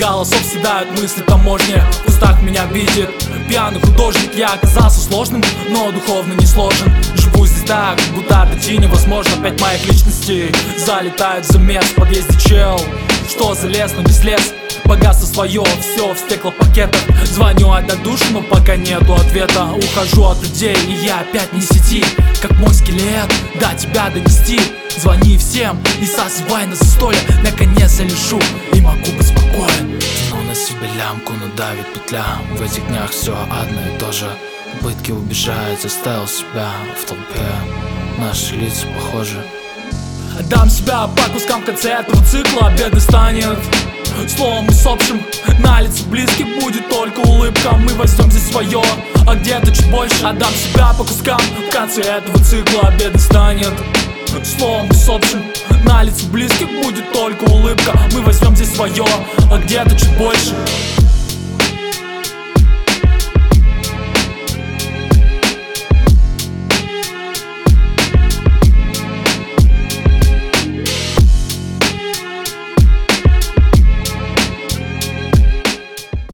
голосов съедают мысли таможни. В устах меня видит пьяный художник. Я оказался сложным, но духовно не сложен. Живу здесь так, будто дойти невозможно. 5 моих личностей залетают в замес. В подъезде чел, что залез, но не слез. Погасло свое, все в стеклопакетах. Звоню отдать душу, но пока нету ответа. Ухожу от людей, и я опять не в сети. Как мой скелет, до тебя донести. Звони всем и созывай на застолье. Наконец я лежу и могу быть спокоен. Тяну на себе лямку, но давит петля. В этих днях все одно и то же. Пытки убежать, заставил себя в толпе. Наши лица похожи. Отдам себя по кускам в конце этого цикла. Беды станет словом и с общим. На лице близких будет только улыбка. Мы возьмем здесь свое, а где-то чуть больше. Отдам себя по кускам в конце этого цикла. Беды станет словом и с общим. На лице близких будет только улыбка. Мы возьмем здесь свое, а где-то чуть больше.